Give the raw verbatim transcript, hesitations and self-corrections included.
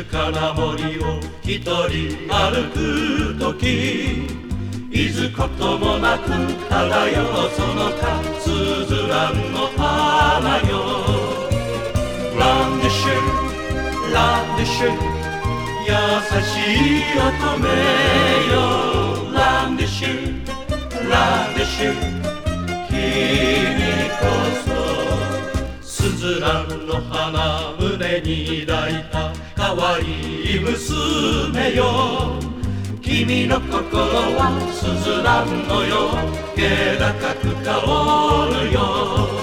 静かな森を一人歩くとき、いずこともなく漂うそのかすずらんの花よ。ランディッシュランディッシュ優しい乙女よ。ランディッシュランディッシュ君こそすずらんの花胸に抱いたかわいい娘よ。君の心はすずらんのよ、気高く香るよ。